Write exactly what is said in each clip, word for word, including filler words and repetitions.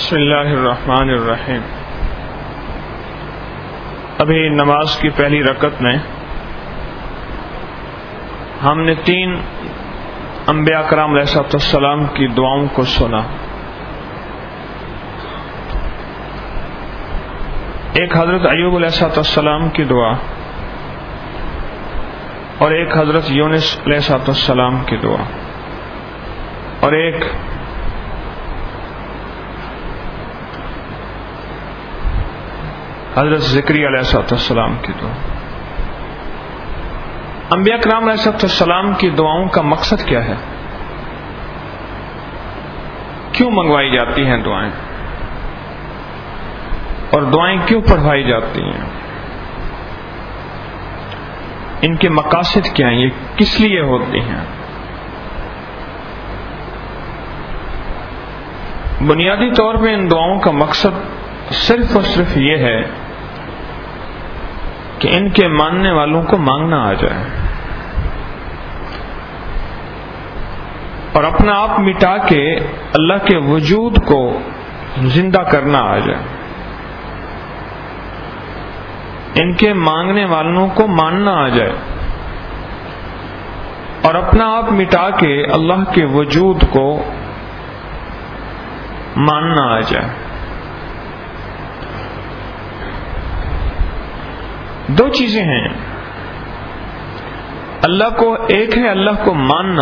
بسم اللہ الرحمن الرحیم۔ ابھی نماز کی پہلی رکعت میں ہم نے تین انبیاء کرام علیہ السلام کی دعاؤں کو سنا۔ ایک حضرت ایوب علیہ السلام کی دعا اور ایک حضرت یونس علیہ السلام کی دعا اور ایک حضرت زکریا علیہ السلام کی دعا۔ انبیاء کرام علیہ السلام کی دعاؤں کا مقصد کیا ہے؟ کیوں منگوائی جاتی ہیں دعائیں اور دعائیں کیوں پڑھوائی جاتی ہیں؟ ان کے مقاصد کیا ہیں؟ یہ کس لیے ہوتی ہیں؟ بنیادی طور پہ ان دعاؤں کا مقصد صرف اور صرف یہ ہے کہ ان کے ماننے والوں کو مانگنا آ جائے اور اپنا آپ مٹا کے اللہ کے وجود کو زندہ کرنا آ جائے، ان کے مانگنے والوں کو ماننا آ جائے اور اپنا آپ مٹا کے اللہ کے وجود کو ماننا آ جائے۔ دو چیزیں ہیں، اللہ کو ایک ہے اللہ کو ماننا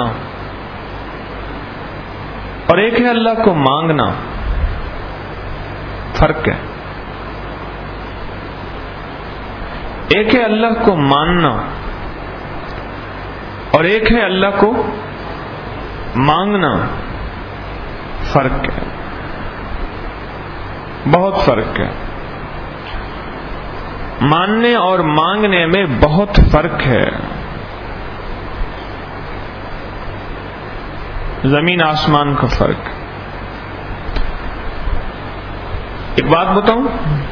اور ایک ہے اللہ کو مانگنا، فرق ہے۔ ایک ہے اللہ کو ماننا اور ایک ہے اللہ کو مانگنا، فرق ہے، بہت فرق ہے۔ ماننے اور مانگنے میں بہت فرق ہے، زمین آسمان کا فرق۔ ایک بات بتاؤں،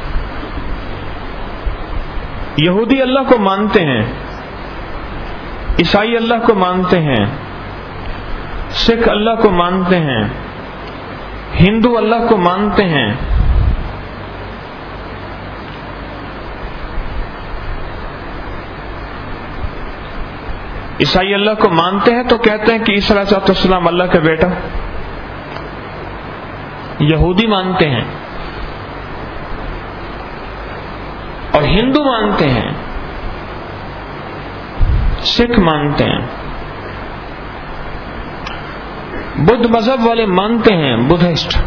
یہودی اللہ کو مانتے ہیں، عیسائی اللہ کو مانتے ہیں، سکھ اللہ کو مانتے ہیں، ہندو اللہ کو مانتے ہیں، عیسائی اللہ کو مانتے ہیں تو کہتے ہیں کہ عیسیٰ علیہ السلام اللہ کا بیٹا، یہودی مانتے ہیں اور ہندو مانتے ہیں، سکھ مانتے ہیں، بدھ مذہب والے مانتے ہیں، بدھسٹ،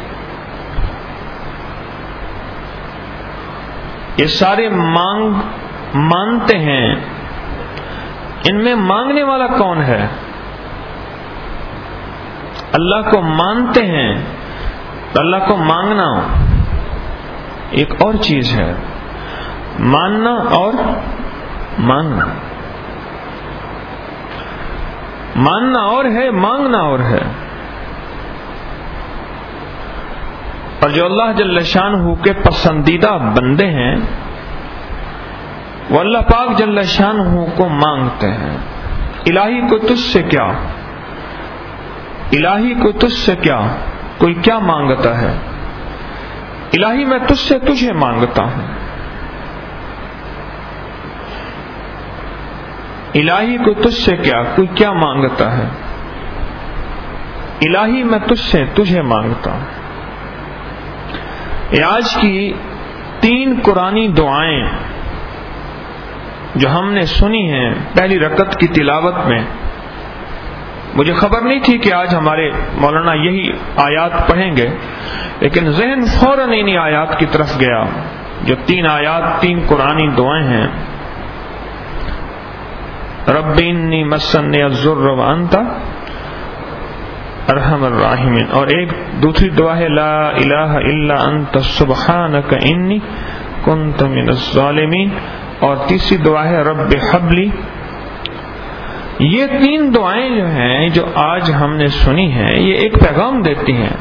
یہ سارے مانگ مانتے ہیں۔ ان میں مانگنے والا کون ہے؟ اللہ کو مانتے ہیں، اللہ کو مانگنا ایک اور چیز ہے، ماننا اور مانگنا، ماننا اور ہے، مانگنا اور ہے۔ اور جو اللہ جل شانہ کے پسندیدہ بندے ہیں وہ اللہ پاک جل شانہ کو مانگتے ہیں۔ الہی کو تجھ سے کیا، الہی کو تجھ سے کیا، کوئی کیا مانگتا ہے؟ الہی میں تجھ سے تجھے مانگتا ہوں، الہی کو تجھ سے کیا، کوئی کیا مانگتا ہے؟ الہی میں تجھ سے تجھے مانگتا ہوں۔ یہ آج کی تین قرآنی دعائیں جو ہم نے سنی ہیں پہلی رکعت کی تلاوت میں، مجھے خبر نہیں تھی کہ آج ہمارے مولانا یہی آیات پڑھیں گے، لیکن ذہن فوراً انہی آیات کی طرف گیا جو تین آیات تین قرآنی دعائیں ہیں۔ رب انی مسنی الضر وانت ارحم الراحمین، اور ایک دوسری دعا ہے لا الہ الا انت سبحانک انی کنت من الظالمین، اور تیسری دعا ہے رب حبلی۔ یہ تین دعائیں جو ہیں جو آج ہم نے سنی ہیں یہ ایک پیغام دیتی ہیں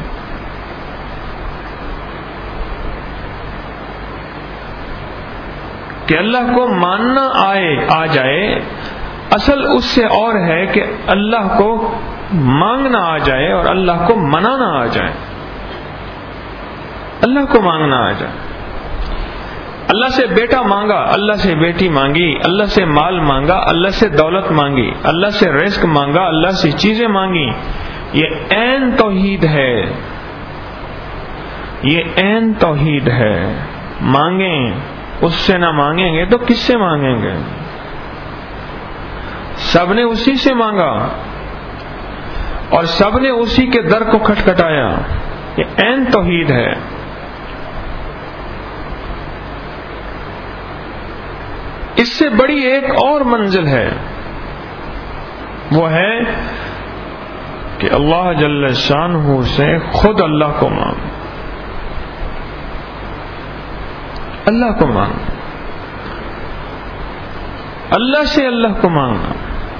کہ اللہ کو ماننا آئے آ جائے، اصل اس سے اور ہے کہ اللہ کو مانگنا آ جائے اور اللہ کو منانا آ جائے۔ اللہ کو مانگنا آ جائے. اللہ سے بیٹا مانگا، اللہ سے بیٹی مانگی، اللہ سے مال مانگا، اللہ سے دولت مانگی، اللہ سے رزق مانگا، اللہ سے چیزیں مانگی. یہ عین توحید ہے، یہ عین توحید ہے. مانگیں، اس سے نہ مانگیں گے تو کس سے مانگیں گے؟ سب نے اسی سے مانگا اور سب نے اسی کے در کو کھٹکھٹایا. یہ عین توحید ہے. اس سے بڑی ایک اور منزل ہے، وہ ہے کہ اللہ جل شانہ سے خود اللہ کو مانگ، اللہ کو مانگ، اللہ سے اللہ کو مانگنا.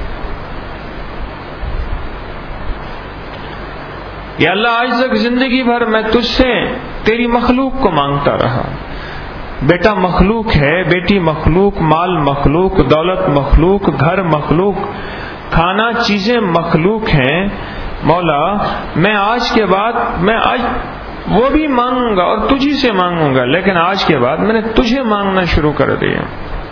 یا اللہ آج تک زندگی بھر میں تجھ سے تیری مخلوق کو مانگتا رہا. بیٹا مخلوق ہے، بیٹی مخلوق، مال مخلوق، دولت مخلوق، گھر مخلوق، کھانا چیزیں مخلوق ہیں. مولا میں آج کے بعد میں آج وہ بھی مانگوں گا اور تجھی سے مانگوں گا، لیکن آج کے بعد میں نے تجھے مانگنا شروع کر دیا.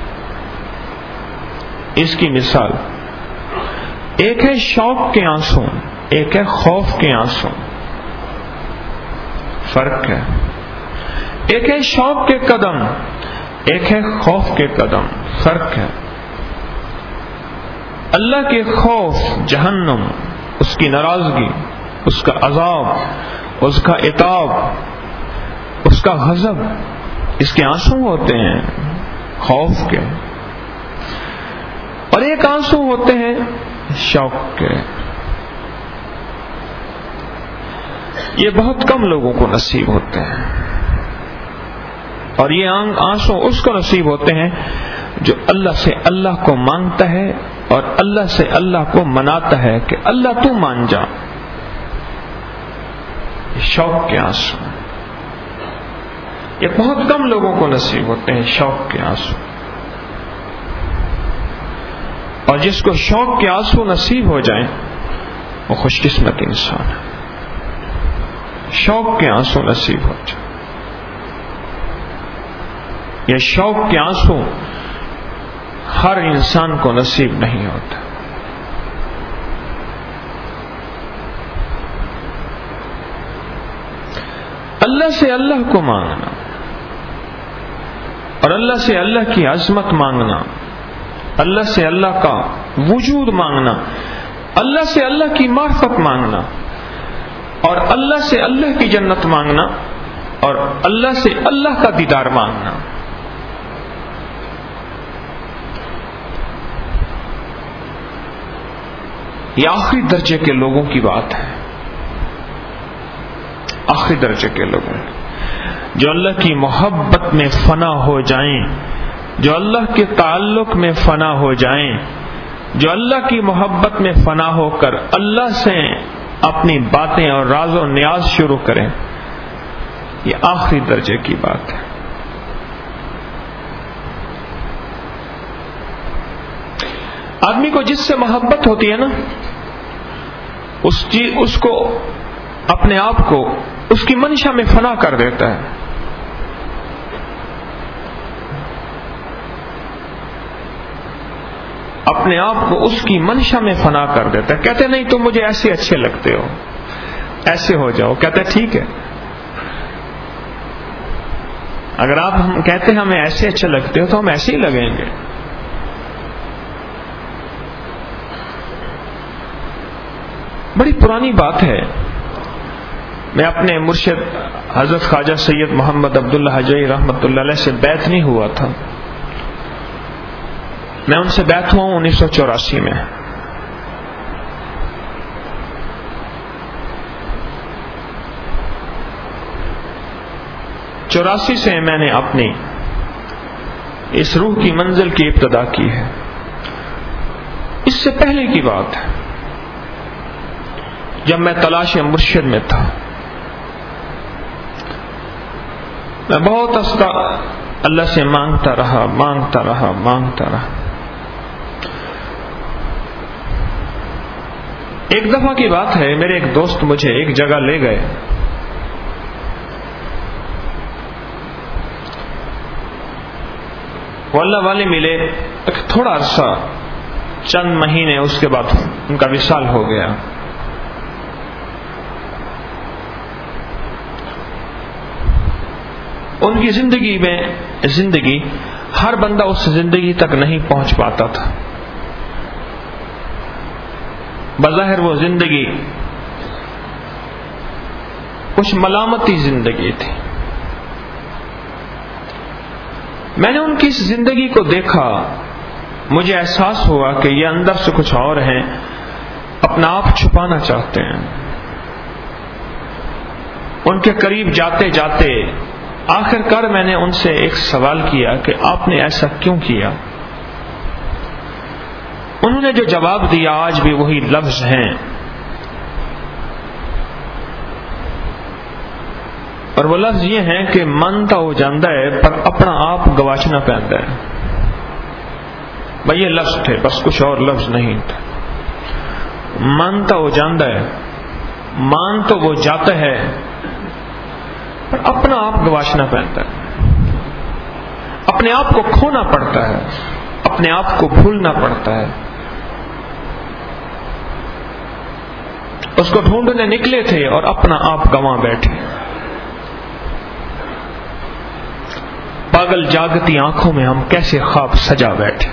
اس کی مثال ایک ہے شوق کے آنسو، ایک ہے خوف کے آنسو. فرق ہے. ایک ہے شوق کے قدم، ایک ہے خوف کے قدم. فرق ہے. اللہ کے خوف جہنم، اس کی ناراضگی، اس کا عذاب، اس کا عتاب، اس کا غضب، اس کے آنسو ہوتے ہیں خوف کے. اور ایک آنسو ہوتے ہیں شوق کے. یہ بہت کم لوگوں کو نصیب ہوتے ہیں، اور یہ آنسو اس کو نصیب ہوتے ہیں جو اللہ سے اللہ کو مانگتا ہے اور اللہ سے اللہ کو مناتا ہے کہ اللہ تو مان جا. شوق کے آنسو یہ بہت کم لوگوں کو نصیب ہوتے ہیں. شوق کے آنسو. اور جس کو شوق کے آنسو نصیب ہو جائیں وہ خوش قسمت انسان ہے. شوق کے آنسو نصیب ہو جائیں. یہ شوق کے آنسو ہر انسان کو نصیب نہیں ہوتا. اللہ سے اللہ کو مانگنا اور اللہ سے اللہ کی عظمت مانگنا، اللہ سے اللہ کا وجود مانگنا، اللہ سے اللہ کی معرفت مانگنا، اور اللہ سے اللہ کی جنت مانگنا، اور اللہ سے اللہ کا دیدار مانگنا. یہ آخری درجے کے لوگوں کی بات ہے. آخری درجے کے لوگوں جو اللہ کی محبت میں فنا ہو جائیں، جو اللہ کے تعلق میں فنا ہو جائیں، جو اللہ کی محبت میں فنا ہو کر اللہ سے اپنی باتیں اور راز و نیاز شروع کریں. یہ آخری درجے کی بات ہے. آدمی کو جس سے محبت ہوتی ہے نا، اس چیز اس کو اپنے آپ کو اس کی منشا میں فنا کر دیتا ہے. اپنے آپ کو اس کی منشا میں فنا کر دیتا ہے. کہتے نہیں تم مجھے ایسے اچھے لگتے ہو، ایسے ہو جاؤ. کہتے ٹھیک ہے، اگر آپ ہم کہتے ہیں ہمیں ایسے اچھے لگتے ہو تو ہم ایسے ہی لگیں گے. بڑی پرانی بات ہے. میں اپنے مرشد حضرت خواجہ سید محمد عبداللہ حجوی رحمۃ اللہ علیہ سے بیعت نہیں ہوا تھا. میں ان سے بیعت ہوا ہوں انیس سو چوراسی میں. چوراسی سے میں نے اپنی اس روح کی منزل کی ابتدا کی ہے. اس سے پہلے کی بات ہے جب میں تلاش مرشد میں تھا. میں بہت استا اللہ سے مانگتا رہا مانگتا رہا مانگتا رہا. ایک دفعہ کی بات ہے، میرے ایک دوست مجھے ایک جگہ لے گئے. وہ اللہ والے ملے، ایک تھوڑا عرصہ، چند مہینے، اس کے بعد ان کا وصال ہو گیا۔ ان کی زندگی میں زندگی ہر بندہ اس زندگی تک نہیں پہنچ پاتا تھا۔ بظاہر وہ زندگی کچھ ملامتی زندگی تھی۔ میں نے ان کی اس زندگی کو دیکھا، مجھے احساس ہوا کہ یہ اندر سے کچھ اور ہیں، اپنا آپ چھپانا چاہتے ہیں۔ ان کے قریب جاتے جاتے آخر کار میں نے ان سے ایک سوال کیا کہ آپ نے ایسا کیوں کیا؟ انہوں نے جو جواب دیا آج بھی وہی لفظ ہیں، اور وہ لفظ یہ ہیں کہ من تو ہو جاندہ ہے پر اپنا آپ گواچنا پیندا ہے۔ بھائی یہ لفظ تھے، بس کچھ اور لفظ نہیں تھے۔ من تو ہو جاندہ ہے، مان تو وہ جاتا ہے پر اپنا آپ گواچنا پڑتا ہے، اپنے آپ کو کھونا پڑتا ہے، اپنے آپ کو بھولنا پڑتا ہے۔ اس کو ڈھونڈنے نکلے تھے اور اپنا آپ گنوا بیٹھے۔ پاگل جاگتی آنکھوں میں ہم کیسے خواب سجا بیٹھے۔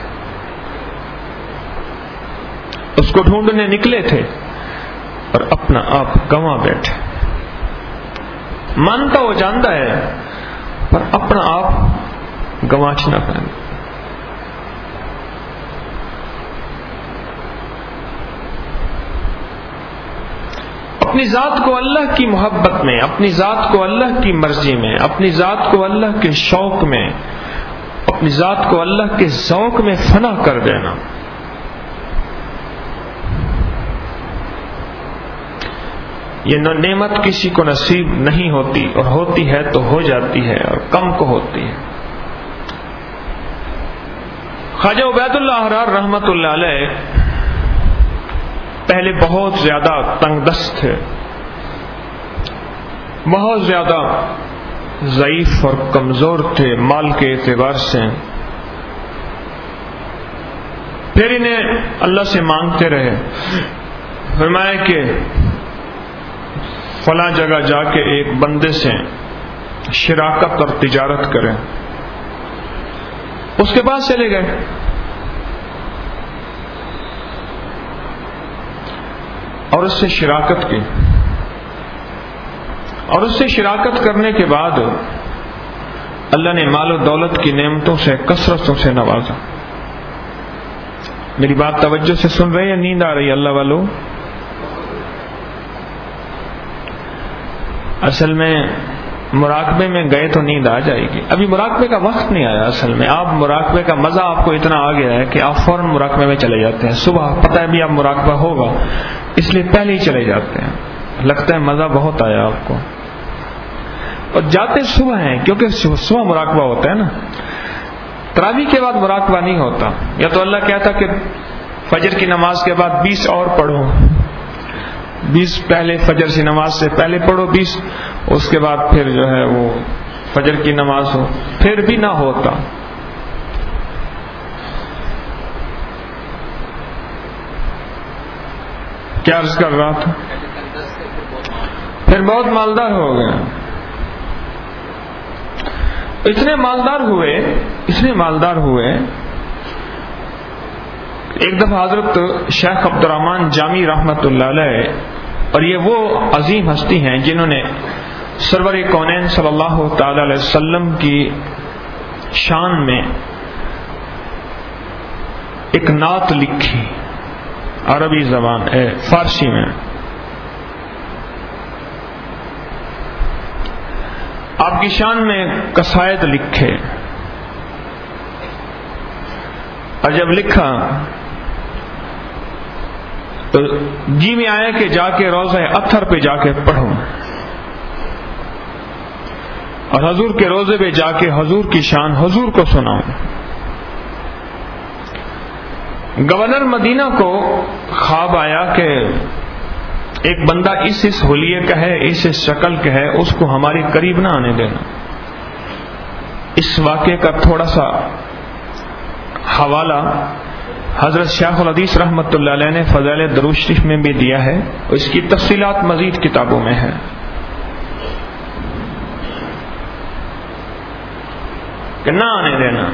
اس کو ڈھونڈنے نکلے تھے اور اپنا آپ گنوا بیٹھے۔ من تو وہ جانتا ہے پر اپنا آپ گواچنا پڑتا۔ اپنی ذات کو اللہ کی محبت میں، اپنی ذات کو اللہ کی مرضی میں، اپنی ذات کو اللہ کے شوق میں، اپنی ذات کو اللہ کے ذوق میں فنا کر دینا، یہ نعمت کسی کو نصیب نہیں ہوتی، اور ہوتی ہے تو ہو جاتی ہے اور کم کو ہوتی ہے۔ خواجہ عبید اللہ احرار رحمت اللہ علیہ پہلے بہت زیادہ تنگ دست تھے، بہت زیادہ ضعیف اور کمزور تھے مال کے اعتبار سے۔ پھر انہیں اللہ سے مانگتے رہے، فرمایا کہ فلاں جگہ جا کے ایک بندے سے شراکت اور تجارت کریں۔ اس کے پاس چلے گئے، اور اس سے شراکت کی، اور اس سے شراکت کرنے کے بعد اللہ نے مال و دولت کی نعمتوں سے کثرتوں سے نوازا۔ میری بات توجہ سے سن رہے یا نیند آ رہی اللہ والو؟ اصل میں مراقبے میں گئے تو نیند آ جائے گی، ابھی مراقبے کا وقت نہیں آیا۔ اصل میں آپ مراقبے کا مزہ آپ کو اتنا آ گیا ہے کہ آپ فوراً مراقبے میں چلے جاتے ہیں۔ صبح پتہ ہے بھی آپ مراقبہ ہوگا، اس لیے پہلے ہی چلے جاتے ہیں، لگتا ہے مزہ بہت آیا آپ کو، اور جاتے صبح ہیں کیونکہ صبح مراقبہ ہوتا ہے نا۔ تراویح کے بعد مراقبہ نہیں ہوتا، یا تو اللہ کہتا کہ فجر کی نماز کے بعد بیس اور پڑھو، بیس پہلے فجر کی نماز سے پہلے پڑھو، بیس اس کے بعد پھر جو ہے وہ فجر کی نماز ہو، پھر بھی نہ ہوتا۔ کیا عرض کر رہا تھا؟ پھر بہت مالدار ہو گئے، اتنے مالدار ہوئے اتنے مالدار ہوئے ایک دفعہ حضرت شیخ عبد الرحمن جامی رحمت اللہ علیہ، اور یہ وہ عظیم ہستی ہیں جنہوں نے سرور کونین صلی اللہ تعالی علیہ وسلم کی شان میں ایک نعت لکھی عربی زبان فارسی میں۔ آپ کی شان میں قصائد لکھے، اور جب لکھا تو جی میں آیا کہ جا کے روضہ اطہر پہ جا کے پڑھوں، اور حضور کے روضے پہ جا کے حضور کی شان حضور کو سناؤں۔ گورنر مدینہ کو خواب آیا کہ ایک بندہ اس اس حلیے کا ہے، اس اس شکل کا ہے، اس کو ہمارے قریب نہ آنے دینا۔ اس واقعے کا تھوڑا سا حوالہ حضرت شیخ الحدیث رحمۃ اللہ علیہ نے فضائل درود شریف میں بھی دیا ہے، اور اس کی تفصیلات مزید کتابوں میں ہے۔ کہ نہ آنے دینا۔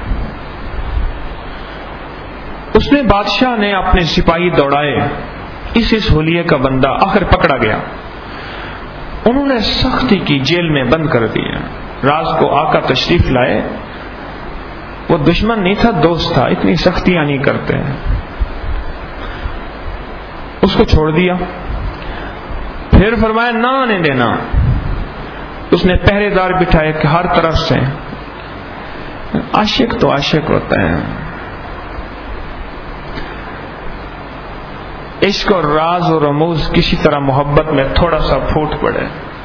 اس نے بادشاہ نے اپنے سپاہی دوڑائے، اس اس حلیے کا بندہ آخر پکڑا گیا۔ انہوں نے سختی کی، جیل میں بند کر دیا۔ راز کو آقا تشریف لائے، وہ دشمن نہیں تھا، دوست تھا، اتنی سختیاں نہیں کرتے ہیں۔ اس کو چھوڑ دیا، پھر فرمایا نہ آنے دینا۔ اس نے پہرے دار بٹھائے کہ ہر طرف سے، عاشق تو عاشق ہوتا ہے، عشق اور راز اور رموز کسی طرح محبت میں تھوڑا سا پھوٹ پڑے۔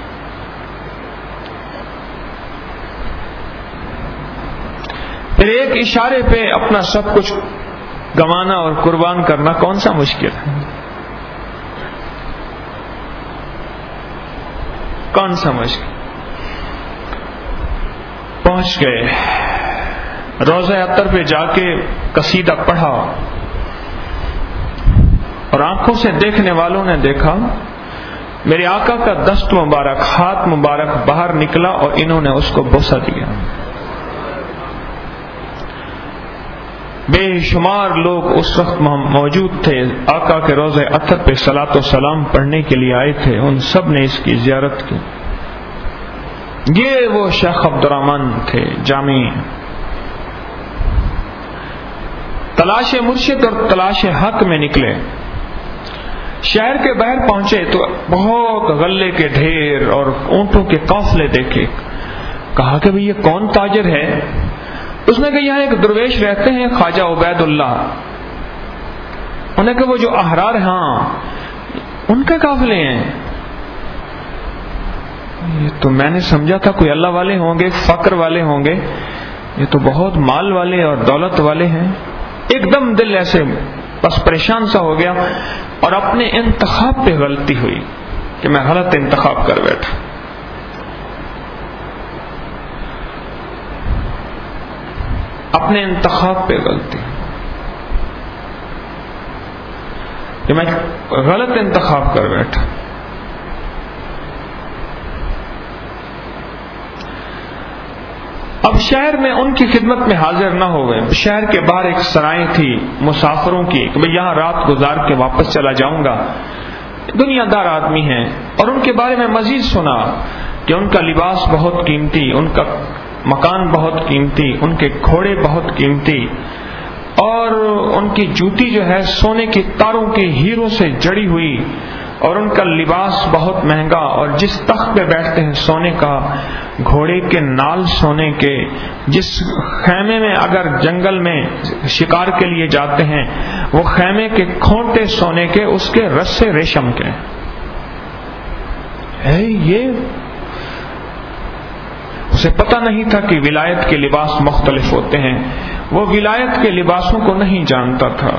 پھر ایک اشارے پہ اپنا سب کچھ گنوانا اور قربان کرنا کون سا مشکل ہے؟ کون سا مشکل؟ پہنچ گئے، روضہ اطہر پہ جا کے قصیدہ پڑھا، اور آنکھوں سے دیکھنے والوں نے دیکھا میرے آقا کا دست مبارک، ہاتھ مبارک باہر نکلا اور انہوں نے اس کو بوسہ دیا۔ بے شمار لوگ اس وقت موجود تھے، آقا کے روضہ اطہر پہ صلاۃ و سلام پڑھنے کے لیے آئے تھے، ان سب نے اس کی زیارت کی۔ یہ وہ شیخ عبد الرحمن تھے جامی، تلاش مرشد اور تلاش حق میں نکلے۔ شہر کے باہر پہنچے تو بہت غلے کے ڈھیر اور اونٹوں کے قافلے دیکھے۔ کہا کہ بھئی یہ کون تاجر ہے؟ اس نے کہا یہاں ایک درویش رہتے ہیں خواجہ عبید اللہ۔ انہوں نے کہا وہ جو احرار، ہاں ان کے قافلے ہیں۔ یہ تو میں نے سمجھا تھا کوئی اللہ والے ہوں گے، فقر والے ہوں گے، یہ تو بہت مال والے اور دولت والے ہیں۔ ایک دم دل ایسے بس پریشان سا ہو گیا، اور اپنے انتخاب پہ غلطی ہوئی کہ میں غلط انتخاب کر بیٹھا۔ اپنے انتخاب پہ غلطی کہ میں غلط انتخاب کر بیٹھا۔ اب شہر میں ان کی خدمت میں حاضر نہ ہو گئے۔ شہر کے باہر ایک سرائے تھی مسافروں کی کہ میں یہاں رات گزار کے واپس چلا جاؤں گا۔ دنیا دار آدمی ہیں، اور ان کے بارے میں مزید سنا کہ ان کا لباس بہت قیمتی، ان کا مکان بہت قیمتی، ان کے گھوڑے بہت قیمتی، اور ان کی جوتی جو ہے سونے کی تاروں کے ہیروں سے جڑی ہوئی، اور ان کا لباس بہت مہنگا، اور جس تخت پہ بیٹھتے ہیں سونے کا، گھوڑے کے نال سونے کے، جس خیمے میں اگر جنگل میں شکار کے لیے جاتے ہیں وہ خیمے کے کھونٹے سونے کے، اس کے رسے ریشم کے۔ اے یہ اسے پتہ نہیں تھا کہ ولایت کے لباس مختلف ہوتے ہیں، وہ ولایت کے لباسوں کو نہیں جانتا تھا۔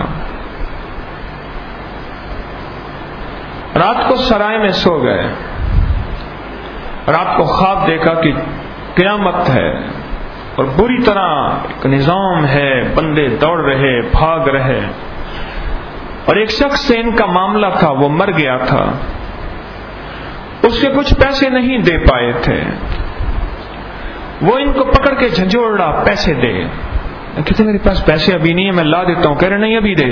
رات کو سرائے میں سو گئے، رات کو خواب دیکھا کہ قیامت ہے اور بری طرح ایک نظام ہے، بندے دوڑ رہے، بھاگ رہے، اور ایک شخص سے ان کا معاملہ تھا، وہ مر گیا تھا، اس کے کچھ پیسے نہیں دے پائے تھے، وہ ان کو پکڑ کے جھنجھوڑا، پیسے دے۔ کہتے میرے پاس پیسے ابھی نہیں ہے، میں لا دیتا ہوں۔ کہہ رہے نہیں ابھی دے،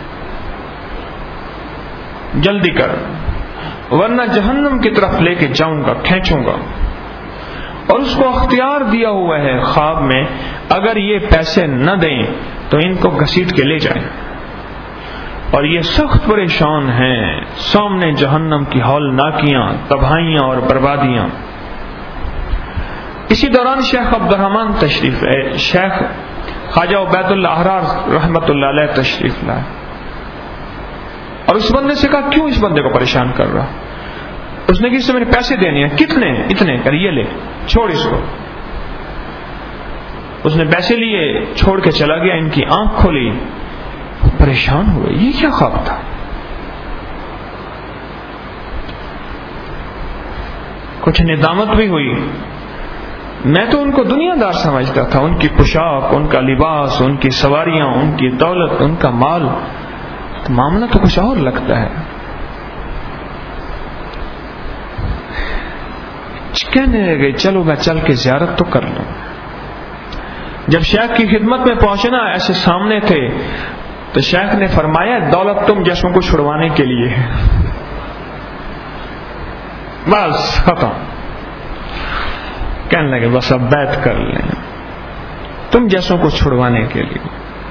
جلدی کر ورنہ جہنم کی طرف لے کے جاؤں گا، کھینچوں گا۔ اور اس کو اختیار دیا ہوا ہے خواب میں، اگر یہ پیسے نہ دیں تو ان کو گھسیٹ کے لے جائیں۔ اور یہ سخت پریشان ہیں، سامنے جہنم کی ہولناکیاں، تباہیاں اور بربادیاں۔ اسی دوران شیخ عبد الرحمن تشریف لائے، شیخ خواجہ عبید اللہ احرار رحمۃ اللہ علیہ تشریف لائے، اور اس بندے سے کہا کیوں اس بندے کو پریشان کر رہا؟ اس نے کہ اس سے میرے پیسے دینے ہیں۔ کتنے؟ اتنے۔ کر یہ لے، چھوڑ اس کو۔ اس نے پیسے لیے، چھوڑ کے چلا گیا۔ ان کی آنکھ کھولی، پریشان ہوئے، یہ کیا خواب تھا؟ کچھ ندامت بھی ہوئی میں تو ان کو دنیا دار سمجھتا تھا، ان کی پوشاک، ان کا لباس، ان کی سواریاں، ان کی دولت، ان کا مال، تو معاملہ تو کچھ اور لگتا ہے۔ کہنے لگے چلو میں چل کے زیارت تو کر لوں۔ جب شیخ کی خدمت میں پہنچے نا، ایسے سامنے تھے، تو شیخ نے فرمایا دولت تم جیسوں کو چھڑوانے کے لیے ہے، بس ختم۔ کہنے لگے بس اب بیعت کر لیں، تم جیسوں کو چھڑوانے کے لیے۔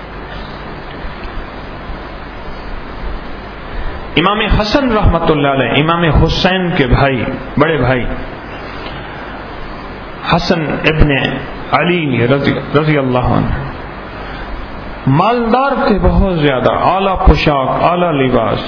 امام حسن رحمت اللہ علیہ، امام حسین کے بھائی، بڑے بھائی حسن ابن علی رضی, رضی اللہ عنہ، مالدار تھے بہت زیادہ، اعلیٰ پوشاک، اعلیٰ لباس۔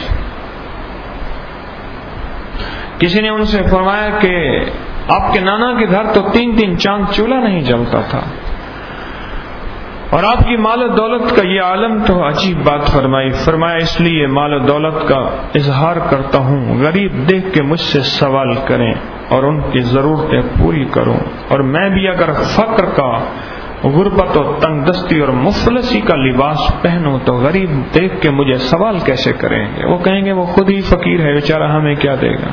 کسی نے ان سے فرمایا کہ آپ کے نانا کے گھر تو تین تین چاند چولہا نہیں جلتا تھا، اور آپ کی مال و دولت کا یہ عالم تو عجیب بات فرمائی۔ فرمایا اس لیے مال و دولت کا اظہار کرتا ہوں، غریب دیکھ کے مجھ سے سوال کریں اور ان کی ضرورتیں پوری کروں، اور میں بھی اگر فقر کا، غربت و تنگ دستی اور مفلسی کا لباس پہنوں تو غریب دیکھ کے مجھے سوال کیسے کریں گے؟ وہ کہیں گے وہ خود ہی فقیر ہے بیچارہ، ہمیں کیا دے گا۔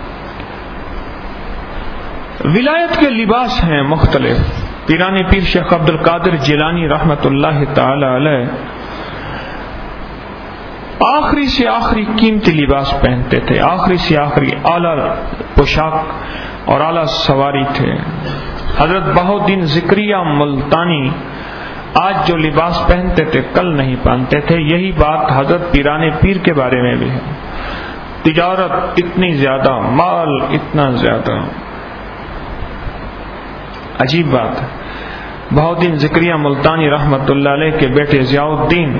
ولایت کے لباس ہیں مختلف۔ پیرانی پیر شیخ عبد القادر جیلانی رحمت اللہ تعالی علیہ آخری سے آخری قیمتی لباس پہنتے تھے، آخری سے آخری اعلیٰ پوشاک اور اعلیٰ سواری تھے۔ حضرت بہاؤالدین ذکریہ ملتانی آج جو لباس پہنتے تھے کل نہیں پہنتے تھے۔ یہی بات حضرت پیرانے پیر کے بارے میں بھی ہے۔ تجارت اتنی زیادہ، مال اتنا زیادہ، عجیب بات ہے۔ بہاؤالدین ذکریہ ملتانی رحمت اللہ علیہ کے بیٹے ضیاء الدین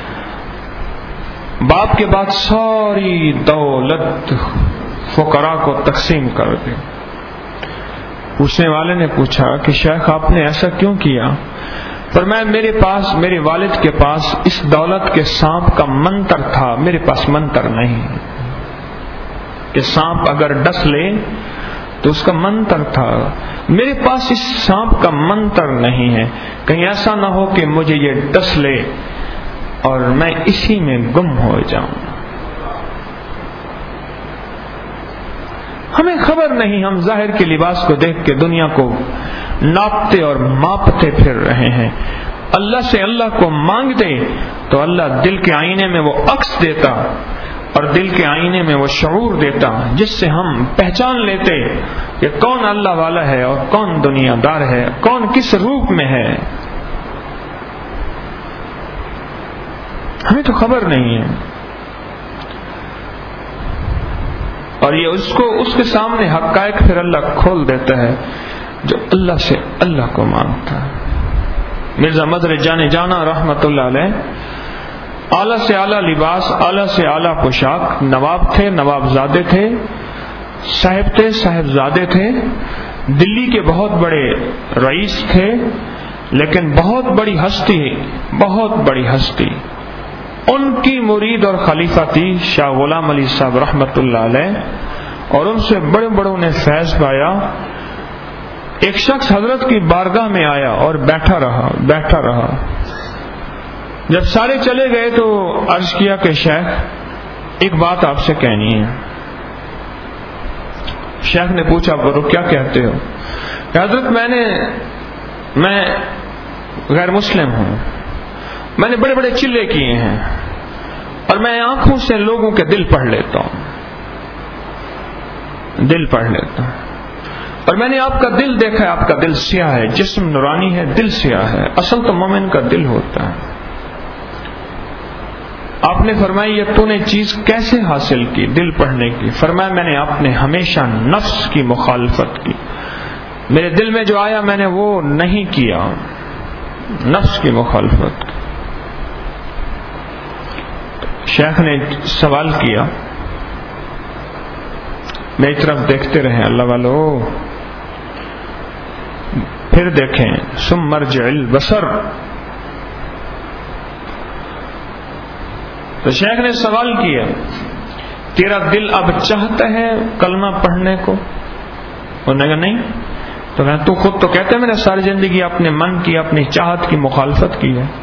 باپ کے بعد ساری دولت فقراء کو تقسیم کر دی۔ پوچھنے والے نے پوچھا کہ شیخ آپ نے ایسا کیوں کیا؟ فرمایا میرے پاس، میرے والد کے پاس اس دولت کے سانپ کا منتر تھا، میرے پاس منتر نہیں کہ سانپ اگر ڈس لے تو اس کا منتر تھا، میرے پاس اس سانپ کا منتر نہیں ہے، کہیں ایسا نہ ہو کہ مجھے یہ ڈس لے اور میں اسی میں گم ہو جاؤں۔ ہمیں خبر نہیں، ہم ظاہر کے لباس کو دیکھ کے دنیا کو ناپتے اور ماپتے پھر رہے ہیں۔ اللہ سے اللہ کو مانگتے تو اللہ دل کے آئینے میں وہ عکس دیتا اور دل کے آئینے میں وہ شعور دیتا جس سے ہم پہچان لیتے کہ کون اللہ والا ہے اور کون دنیا دار ہے، کون کس روپ میں ہے۔ ہمیں تو خبر نہیں ہے، اور یہ اس کو اس کے سامنے حقائق پھر اللہ کھول دیتا ہے جو اللہ سے اللہ کو مانگتا ہے۔ مرزا مظہر جان جانا رحمت اللہ علیہ اعلیٰ سے اعلیٰ لباس، اعلیٰ سے اعلیٰ پوشاک، نواب تھے، نواب زادے تھے، صاحب تھے، صاحب زادے تھے، دلی کے بہت بڑے رئیس تھے، لیکن بہت بڑی ہستی، بہت بڑی ہستی ان کی مرید اور خلیفہ تھی شاہ غلام علی صاحب رحمت اللہ علیہ، اور ان سے بڑے بڑوں نے فیض پایا۔ ایک شخص حضرت کی بارگاہ میں آیا اور بیٹھا رہا بیٹھا رہا جب سارے چلے گئے تو عرض کیا کہ شیخ ایک بات آپ سے کہنی ہے۔ شیخ نے پوچھا برو کیا کہتے ہو؟ کہ حضرت میں نے میں غیر مسلم ہوں، میں نے بڑے بڑے چلے کیے ہیں، اور میں آنکھوں سے لوگوں کے دل پڑھ لیتا ہوں، دل پڑھ لیتا ہوں، اور میں نے آپ کا دل دیکھا ہے، آپ کا دل سیاہ ہے، جسم نورانی ہے، دل سیاہ ہے، اصل تو مومن کا دل ہوتا ہے۔ آپ نے فرمایا یہ تو نے چیز کیسے حاصل کی دل پڑھنے کی؟ فرمایا میں نے آپ نے ہمیشہ نفس کی مخالفت کی، میرے دل میں جو آیا میں نے وہ نہیں کیا، نفس کی مخالفت کی۔ شیخ نے سوال کیا، میری طرف دیکھتے رہے اللہ والو، پھر دیکھیں ثم مرجع البصر۔ تو شیخ نے سوال کیا تیرا دل اب چاہتا ہے کلمہ پڑھنے کو؟ انہوں نے کہا نہیں، تو میں تو خود تو کہتے میں نے ساری زندگی اپنے من کی اپنی چاہت کی مخالفت کی ہے.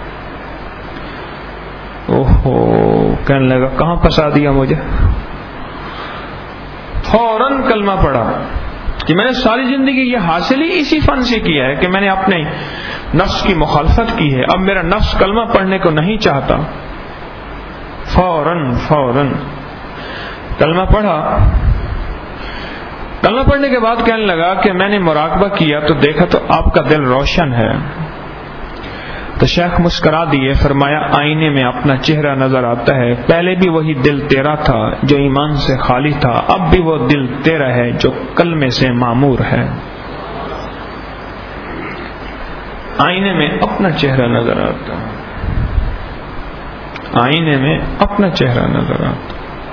اوہو کہنے لگا کہاں پھنسا دیا مجھے. فوراً کلمہ پڑھا کہ میں نے ساری زندگی یہ حاصل ہی اسی فن سے کیا ہے کہ میں نے اپنے نفس کی مخالفت کی ہے. اب میرا نفس کلمہ پڑھنے کو نہیں چاہتا. فوراً فوراً کلمہ پڑھا. کلمہ پڑھنے کے بعد کہنے لگا کہ میں نے مراقبہ کیا تو دیکھا تو آپ کا دل روشن ہے. تو شیخ مسکرا دیے, فرمایا آئینے میں اپنا چہرہ نظر آتا ہے. پہلے بھی وہی دل تیرا تھا جو ایمان سے خالی تھا, اب بھی وہ دل تیرا ہے جو کلمے سے معمور ہے. آئینے میں اپنا چہرہ نظر آتا ہے, آئینے میں اپنا چہرہ نظر آتا.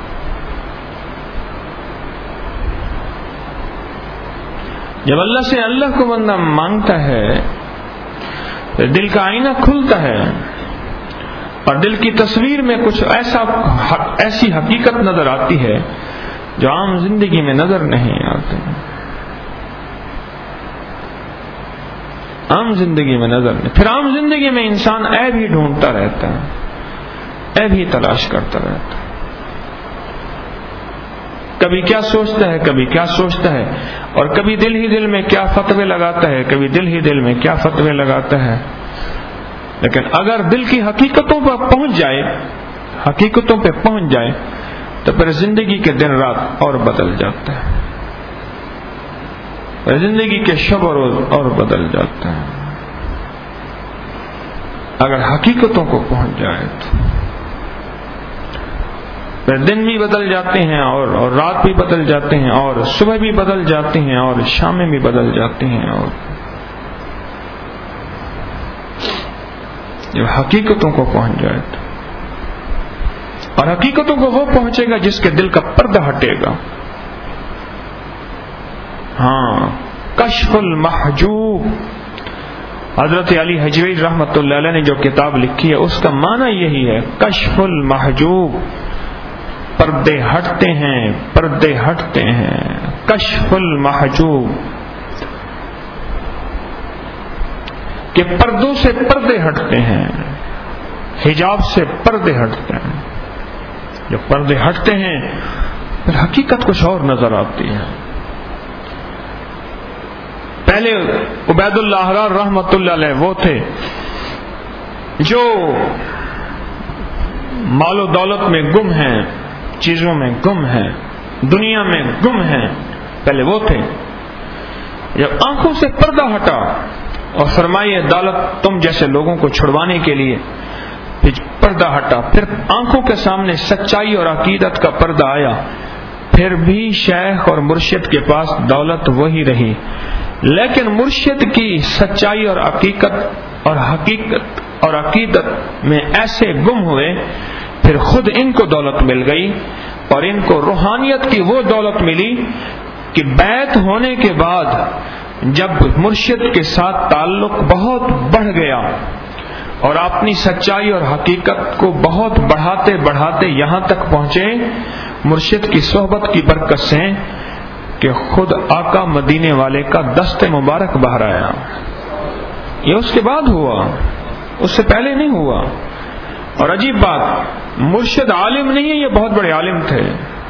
جب اللہ سے اللہ کو بندہ مانگتا ہے تو دل کا آئینہ کھلتا ہے اور دل کی تصویر میں کچھ ایسا ایسی حقیقت نظر آتی ہے جو عام زندگی میں نظر نہیں آتی. عام زندگی میں نظر نہیں. پھر عام زندگی میں انسان عیب ہی ڈھونڈتا رہتا ہے, عیب ہی تلاش کرتا رہتا ہے. کبھی کیا سوچتا ہے کبھی کیا سوچتا ہے, اور کبھی دل ہی دل میں کیا فتوے لگاتا ہے, کبھی دل ہی دل میں کیا فتوے لگاتا ہے. لیکن اگر دل کی حقیقتوں پر پہنچ جائے حقیقتوں پہ پہنچ جائے تو پھر زندگی کے دن رات اور بدل جاتا ہے, پھر زندگی کے شب و روز اور بدل جاتا ہے. اگر حقیقتوں کو پہنچ جائے تو پھر دن بھی بدل جاتے ہیں اور اور رات بھی بدل جاتے ہیں اور صبح بھی بدل جاتے ہیں اور شامیں بھی بدل جاتے ہیں. اور جب حقیقتوں کو پہنچ جائے تو, اور حقیقتوں کو وہ پہنچے گا جس کے دل کا پردہ ہٹے گا. ہاں, کشف المحجوب, حضرت علی حجویری رحمۃ اللہ علیہ نے جو کتاب لکھی ہے اس کا معنی یہی ہے, کشف المحجوب. پردے ہٹتے ہیں پردے ہٹتے ہیں. کشف المحجوب کہ پردوں سے پردے ہٹتے ہیں, حجاب سے پردے ہٹتے ہیں. جب پردے ہٹتے ہیں پھر حقیقت کچھ اور نظر آتی ہے. پہلے عبید اللہ احرار رحمۃ اللہ علیہ وہ تھے جو مال و دولت میں گم ہیں, چیزوں میں گم ہیں, دنیا میں گم ہیں. پہلے وہ تھے. جب آنکھوں سے پردہ ہٹا اور فرمائیے دولت تم جیسے لوگوں کو چھڑوانے کے لیے پھر پردہ ہٹا, پھر آنکھوں کے سامنے سچائی اور عقیدت کا پردہ آیا, پھر بھی شیخ اور مرشد کے پاس دولت وہی رہی, لیکن مرشد کی سچائی اور حقیقت اور حقیقت اور عقیدت میں ایسے گم ہوئے, پھر خود ان کو دولت مل گئی اور ان کو روحانیت کی وہ دولت ملی کہ بیعت ہونے کے بعد جب مرشد کے ساتھ تعلق بہت بڑھ گیا اور اپنی سچائی اور حقیقت کو بہت بڑھاتے بڑھاتے یہاں تک پہنچے مرشد کی صحبت کی برکت سے کہ خود آقا مدینے والے کا دست مبارک باہر آیا. یہ اس کے بعد ہوا, اس سے پہلے نہیں ہوا. اور عجیب بات, مرشد عالم نہیں ہے, یہ بہت بڑے عالم تھے,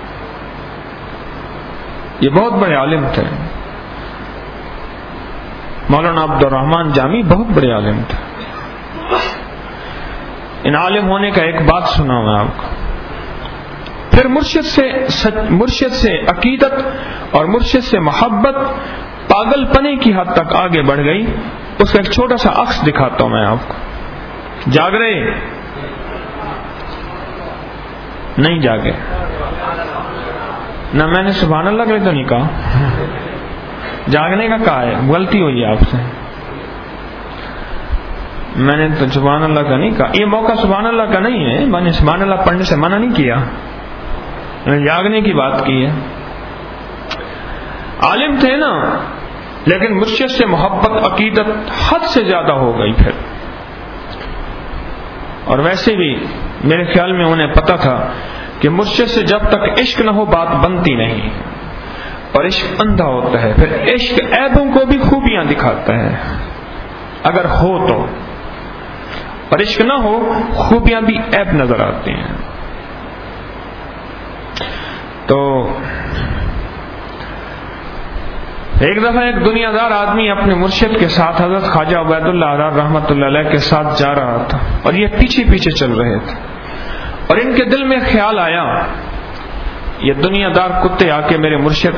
یہ بہت بڑے عالم تھے. مولانا عبد الرحمن جامی بہت بڑے عالم تھے. ان عالم ہونے کا ایک بات سنا میں آپ کو. پھر مرشد سے مرشد سے عقیدت اور مرشد سے محبت پاگل پنے کی حد تک آگے بڑھ گئی. اس کا ایک چھوٹا سا عکس دکھاتا ہوں میں آپ کو. جاگ رہے نہیں جاگے نہ, میں نے سبحان اللہ کے لیے تو نہیں کہا, جاگنے کا کہا ہے, غلطی ہوئی ہے آپ سے. میں نے تو سبحان اللہ کا نہیں کہا, یہ موقع سبحان اللہ کا نہیں ہے. میں نے سبحان اللہ پڑھنے سے منع نہیں کیا, میں نے جاگنے کی بات کی ہے. عالم تھے نا, لیکن مرشد سے محبت عقیدت حد سے زیادہ ہو گئی پھر. اور ویسے بھی میرے خیال میں انہیں پتا تھا کہ مرشد سے جب تک عشق نہ ہو بات بنتی نہیں. اور عشق اندھا ہوتا ہے. پھر عشق عیبوں کو بھی خوبیاں دکھاتا ہے اگر ہو تو، اور عشق نہ ہو خوبیاں بھی عیب نظر آتی ہیں. تو ایک دفعہ ایک دنیا دار آدمی اپنے مرشد کے ساتھ حضرت خواجہ عبید اللہ رحمۃ اللہ علیہ کے ساتھ جا رہا تھا، اور یہ پیچھے پیچھے چل رہے تھے، اور ان کے دل میں خیال آیا یہ دنیا دار کتے آ کے میرے مرشد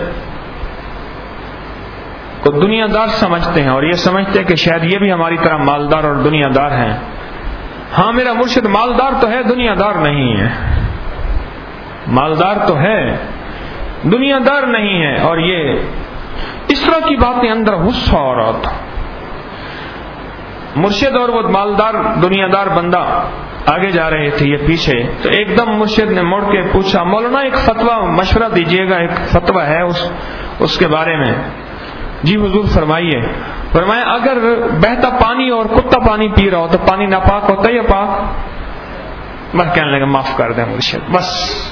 کو دنیا دار سمجھتے ہیں، اور یہ سمجھتے ہیں کہ شاید یہ بھی ہماری طرح مالدار اور دنیا دار ہیں. ہاں میرا مرشد مالدار تو ہے، دنیا دار نہیں ہے. مالدار تو ہے، دنیا دار نہیں ہے. اور یہ اس طرح کی باتیں اندر غصہ ہو رہا تھا. مرشد اور وہ مالدار دنیا دار بندہ آگے جا رہے تھے، یہ پیچھے. تو ایک دم مرشد نے مڑ کے پوچھا، مولانا ایک فتویٰ مشورہ دیجیے گا، ایک فتویٰ ہے اس اس کے بارے میں. جی حضور فرمائیے. فرمایا اگر بہتا پانی اور کتا پانی پی رہا ہو تو پانی ناپاک ہوتا ہے یا پاک؟ میں کہنے لگا معاف کر دیں مرشد، بس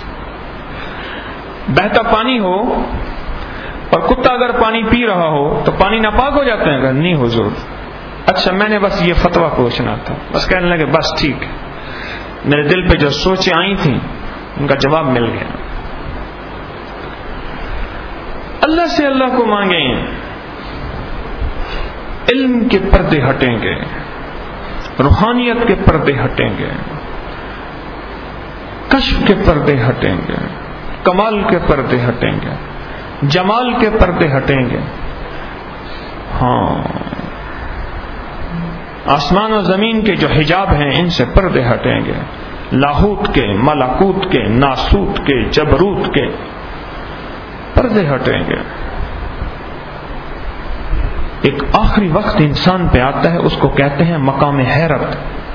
بہتا پانی ہو اور کتا اگر پانی پی رہا ہو تو پانی ناپاک ہو جاتا ہے؟ نہیں حضور. اچھا میں نے بس یہ فتویٰ پوچھنا تھا. بس کہنے لگے بس ٹھیک ہے. میرے دل پہ جو سوچیں آئی تھیں ان کا جواب مل گیا. اللہ سے اللہ کو مانگیں، علم کے پردے ہٹیں گے، روحانیت کے پردے ہٹیں گے، کشف کے پردے ہٹیں گے، کمال کے پردے ہٹیں گے، جمال کے پردے ہٹیں گے. ہاں آسمان و زمین کے جو حجاب ہیں ان سے پردے ہٹیں گے، لاہوت کے، ملکوت کے، ناسوت کے، جبروت کے پردے ہٹیں گے. ایک آخری وقت انسان پہ آتا ہے، اس کو کہتے ہیں مقام حیرت.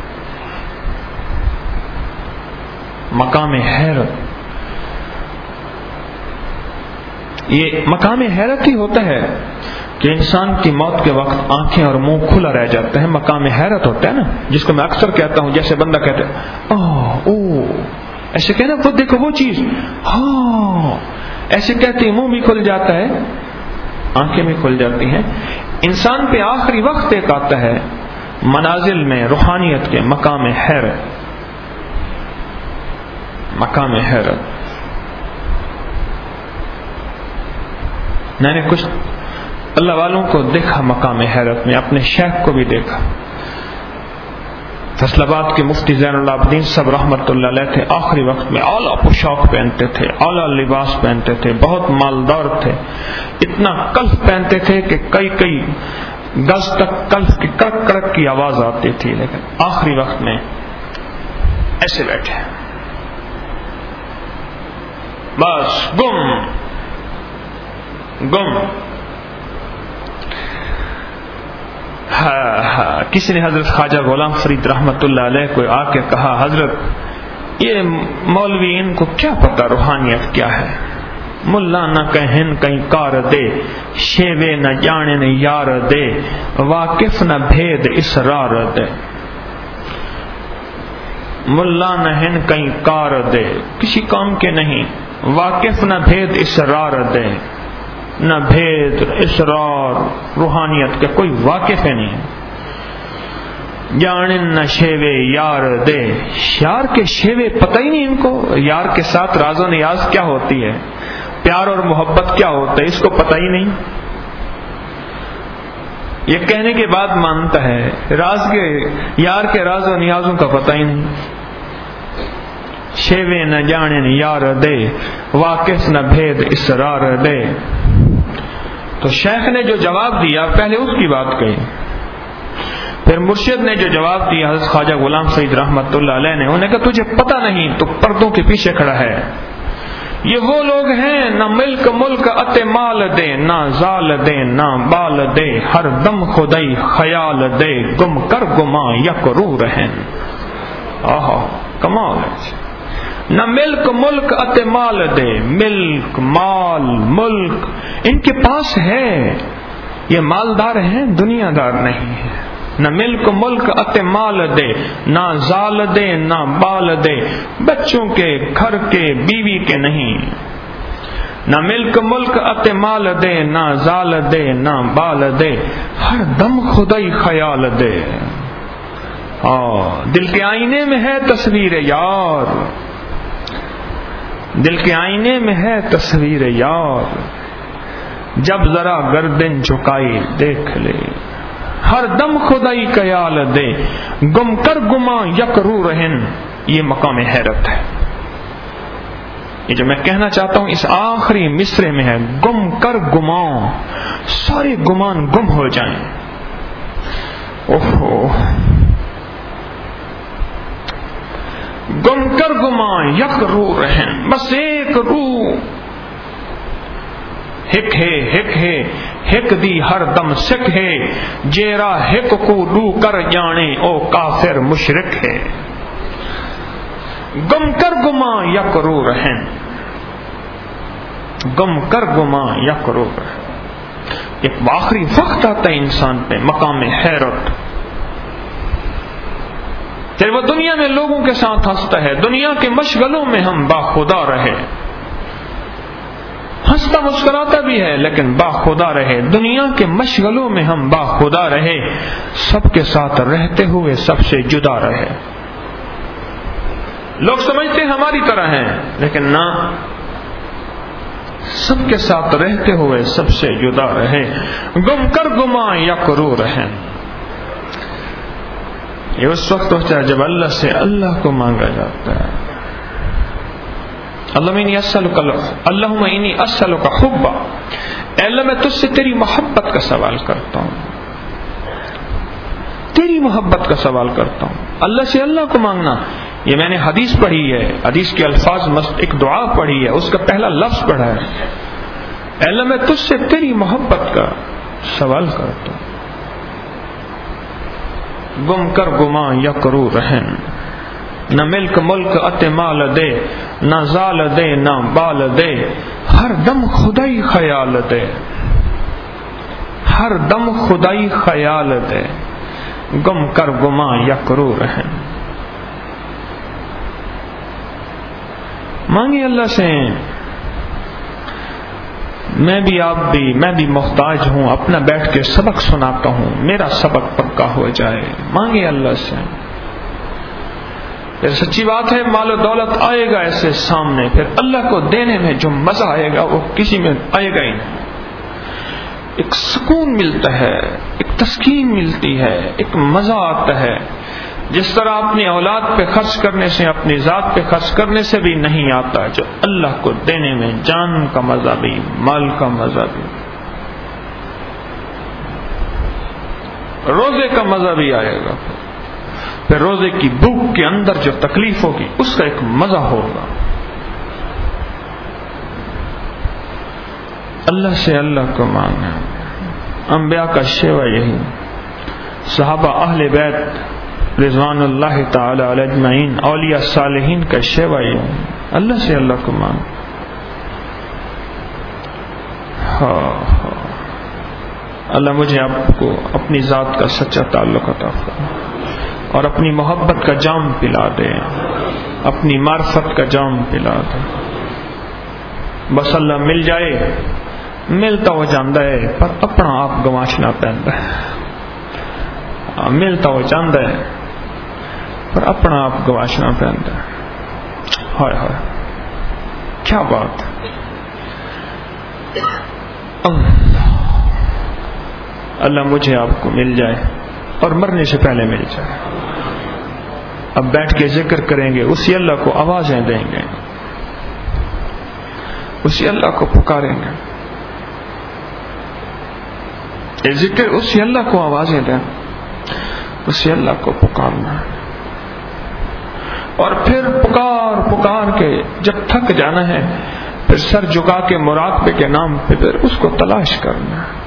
مقام حیرت یہ مقام حیرت ہی ہوتا ہے کہ انسان کی موت کے وقت آنکھیں اور منہ کھلا رہ جاتا ہے. مقام حیرت ہوتا ہے نا، جس کو میں اکثر کہتا ہوں. جیسے بندہ کہتا ہے اوہ او ایسے کہنا، وہ دیکھو وہ چیز، ہاں ایسے کہتے منہ بھی کھل جاتا ہے، آنکھیں بھی کھل جاتی ہیں. انسان پہ آخری وقت ایک آتا ہے منازل میں روحانیت کے مقام حیرت. مقام حیرت میں نے کچھ اللہ والوں کو دیکھا مقام حیرت میں، اپنے شیخ کو بھی دیکھا. فیصل آباد کے مفتی زین العابدین صاحب رحمۃ اللہ علیہ تھے. آخری وقت میں اعلیٰ پوشاک پہنتے تھے، اعلیٰ لباس پہنتے تھے، بہت مالدار تھے. اتنا کلف پہنتے تھے کہ کئی کئی گز تک کلف کی کڑک کڑک کی آواز آتی تھی. لیکن آخری وقت میں ایسے بیٹھے، بس گم گم. ہاں ہاں کسی نے حضرت خواجہ غلام فرید رحمت اللہ علیہ کو آ کے کہا، حضرت یہ مولوی ان کو کیا پتا روحانیت کیا ہے؟ ملا نہ کہن کہیں کار دے، شیوے نہ جانے نہ یار دے، واقف نہ بھید اسرار دے. ملا نہ ہن کہیں کار دے، کسی کام کے نہیں. واقف نہ بھید اسرار دے، نہ بھید اسرار روحانیت کے کوئی واقف ہے نہیں. جانن نہ شیوے یار دے، یار کے شیوے پتہ ہی نہیں ان کو. یار کے ساتھ راز و نیاز کیا ہوتی ہے، پیار اور محبت کیا ہوتا ہے، اس کو پتہ ہی نہیں. یہ کہنے کے بعد مانتا ہے راز کے یار کے راز و نیازوں کا پتہ ہی نہیں. شیوے نہ جانن یار دے، واقف نہ بھید اسرار دے. تو شیخ نے جو جواب دیا پہلے اس کی بات کہی، پھر مرشد نے جو جواب دیا حضرت خواجہ غلام فرید رحمت اللہ علیہ نے، انہوں نے کہا تجھے پتہ نہیں تو پردوں کے پیچھے کھڑا ہے. یہ وہ لوگ ہیں نہ ملک ملک اتے مال دے، نہ زال دے نہ بال دے، ہر دم خدائی خیال دے، گم کر گما یک رو رہن. آہا کمال ہے. نہ ملک ملک اتے مال دے، ملک مال ملک ان کے پاس ہے، یہ مالدار ہیں دنیا دار نہیں ہے. نہ ملک ملک اتے مال دے، نہ زال دے نہ بال دے، بچوں کے گھر کے بیوی کے نہیں. نہ ملک ملک اتے مال دے، نہ زال دے نہ بال دے، ہر دم خدائی خیال دے۔ ہاں دل کے آئینے میں ہے تصویر یار، دل کے آئینے میں ہے تصویر یار، جب ذرا گردن جھکائی دیکھ لے، ہر دم خدائی خیال دے، گم کر گما یک رو رہن، یہ مقام حیرت ہے۔ یہ جو میں کہنا چاہتا ہوں اس آخری مصرے میں ہے، گم کر گمان، سارے گمان گم ہو جائیں۔ اوہو، گم کر گمان یک رو رہن، بس ایک رو، ہک ہے ہک ہے ہک دی ہر دم سکھ ہے، جیرا ہک کو رو کر جانے او کافر مشرک ہے۔ گم کر گما یک رو رہن، گم کر گما یک رو رہن، ایک آخری وقت آتا ہے انسان پہ، مقام حیرت۔ پھر وہ دنیا میں لوگوں کے ساتھ ہنستا ہے، دنیا کے مشغلوں میں ہم باخدا رہے، ہنستا مسکراتا بھی ہے لیکن باخدا رہے، دنیا کے مشغلوں میں ہم باخدا رہے، سب کے ساتھ رہتے ہوئے سب سے جدا رہے۔ لوگ سمجھتے ہیں ہماری طرح ہیں لیکن نہ، سب کے ساتھ رہتے ہوئے سب سے جدا رہے، گم کر گما یک رو رہے۔ یہ اس وقت ہوتا ہے جب اللہ سے اللہ کو مانگا جاتا ہے، اللہم انی اسألک اللہم انی اسألک حبا، اے اللہ میں تجھ سے تیری محبت کا سوال کرتا ہوں، تیری محبت کا سوال کرتا ہوں۔ اللہ سے اللہ کو مانگنا، یہ میں نے حدیث پڑھی ہے، حدیث کے الفاظ ایک دعا پڑھی ہے، اس کا پہلا لفظ پڑھا ہے، اے اللہ میں تجھ سے تیری محبت کا سوال کرتا ہوں۔ گم کر گما یک رو رہن، نہ ملک ملک اتے مال دے، نہ زال دے نہ بال دے، ہر دم خدائی خیال دے، ہر دم خدائی خیال دے، گم کر گما یک رو رہن۔ مانگے اللہ سے، میں بھی آپ بھی میں بھی محتاج ہوں، اپنا بیٹھ کے سبق سناتا ہوں، میرا سبق پکا ہو جائے، مانگے اللہ سے۔ پھر سچی بات ہے مال و دولت آئے گا ایسے سامنے، پھر اللہ کو دینے میں جو مزہ آئے گا وہ کسی میں آئے گا ہی نہیں۔ ایک سکون ملتا ہے، ایک تسکین ملتی ہے، ایک مزہ آتا ہے، جس طرح اپنی اولاد پہ خرچ کرنے سے، اپنی ذات پہ خرچ کرنے سے بھی نہیں آتا، جو اللہ کو دینے میں جان کا مزہ بھی، مال کا مزہ بھی، روزے کا مزہ بھی آئے گا، پھر روزے کی بھوک کے اندر جو تکلیف ہوگی اس کا ایک مزہ ہوگا۔ اللہ سے اللہ کو مانگنا، انبیاء کا شیوہ یہی، صحابہ اہل بیت رضوان اللہ تعالی علیہ اجمعین، اولیاء صالحین کا شیوہ یہی، اللہ سے اللہ کو مانگ۔ ہاں ہاں اللہ مجھے آپ کو اپنی ذات کا سچا تعلق عطا فرمائے اور اپنی محبت کا جام پلا دے، اپنی معرفت کا جام پلا دے۔ بس اللہ مل جائے، ملتا ہو جاندہ ہے پر اپنا آپ گواشنا پہنتا ہے، ملتا ہو جاندہ ہے پر اپنا آپ گواشنا پہنتا ہے۔ ہائے ہائے کیا بات ہے، اللہ اللہ مجھے آپ کو مل جائے اور مرنے سے پہلے مل جائے۔ اب بیٹھ کے ذکر کریں گے، اسی اللہ کو آوازیں دیں گے، اسی اللہ کو پکاریں گے، یہ ذکر اسی اللہ کو آوازیں دیں، اسی اللہ کو پکارنا ہے، اور پھر پکار پکار کے جب تھک جانا ہے پھر سر جھکا کے مراقبے کے نام پہ پھر اس کو تلاش کرنا ہے۔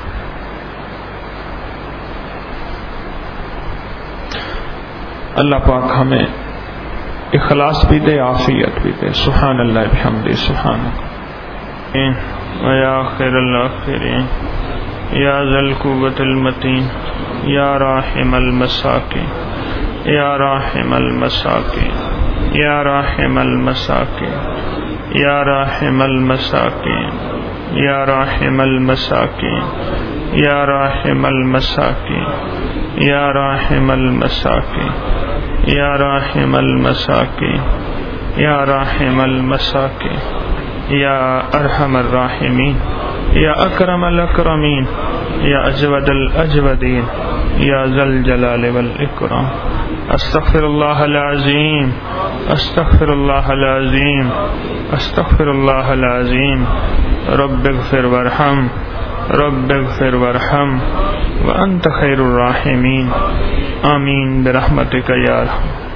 اللہ پاک ہمیں اخلاص بھی دے، عافیت بھی دے۔ سبحان اللہ بحمدہ، سبحان اللہ یا خیر الاخرین، یا ذا القوۃ المتین، یا راحم المساکین، یا راحم المساکین، یا راحم المساکین، یا راحم المساکین یا راحم المساکین یا راحم المساکین یا راحم المساکین یا راحم المساکین یا راحم المساکین یا ارحم الراحمین یا اکرم الاکرمین یا اجود الاجودین یا ذا الجلال والاکرام. استغفر اللہ العظیم استغفر اللہ العظیم استغفر اللہ العظیم. رب اغفر وارحم رب اغفر وارحم وانت خیر الراحمین. آمین برحمتک یا ارحم.